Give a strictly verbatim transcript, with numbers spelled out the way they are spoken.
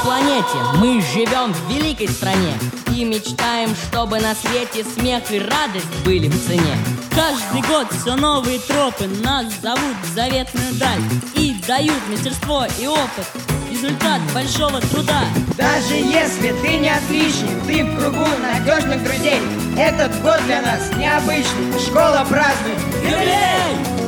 планете. Мы живем в великой стране и мечтаем, чтобы на свете смех и радость были в цене. Каждый год все новые тропы нас зовут в заветную даль и дают мастерство и опыт, результат большого труда. Даже если ты не отличник, ты в кругу надежных друзей. Этот год для нас необычный, школа празднует юбилей!